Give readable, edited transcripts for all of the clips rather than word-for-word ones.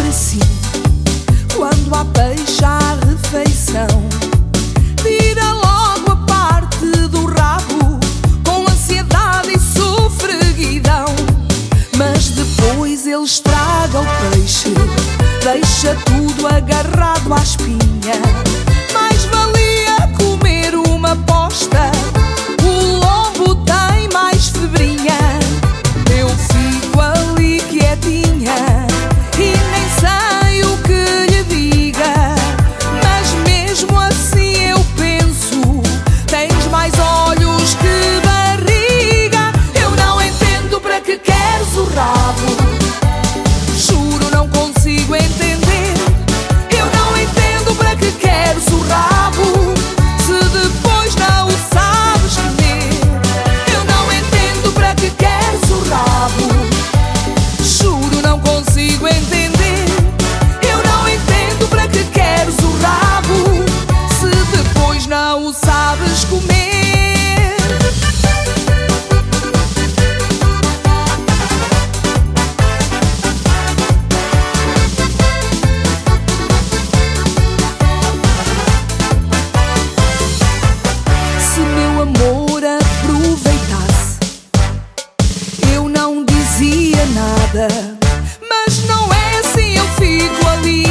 assim, quando há peixe à refeição, tira logo a parte do rabo, com ansiedade e sofreguidão. Mas depois ele estraga o peixe, deixa tudo agarrado à espinha. Mais valia comer uma posta, o lombo tem mais febrinha. Eu fico ali quietinha e nem sei o que lhe diga, mas mesmo assim eu penso, tens mais olhos que barriga. Eu não entendo para que queres o rabo, juro não consigo entender. Eu não entendo para que queres o rabo, se depois não o sabes comer. Eu não entendo para que queres o rabo, juro não consigo entender. Eu não entendo para que queres o rabo, se depois não o sabes comer. Se meu amor aproveitasse, eu não dizia nada, mas não é assim, eu fico ali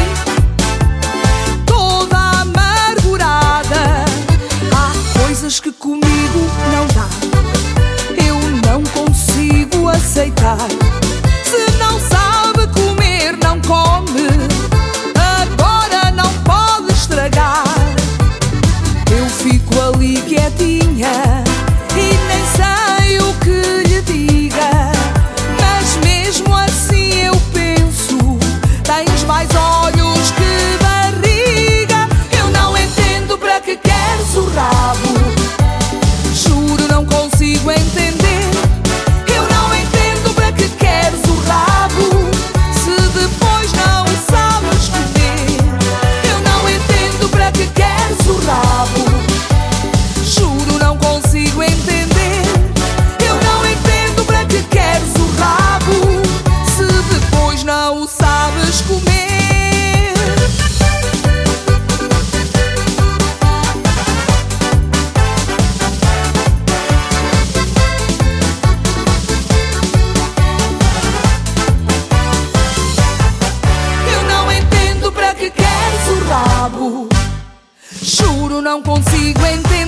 toda amargurada. Há coisas que comigo não dá, eu não consigo aceitar. Se não sabe comer, não come, agora não pode estragar. Eu fico ali quietinha e nem sei o que lhe diga, mas mesmo assim eu penso, tens mais olhos que barriga. Eu não entendo para que queres o rabo, juro não consigo entender. Eu não entendo para que queres o rabo, se depois não o sabes comer. Eu não entendo para que queres o rabo, juro não consigo entender. Eu não entendo para que queres o rabo, se depois não o sabes comer. Eu não entendo para que queres o rabo, juro não consigo entender.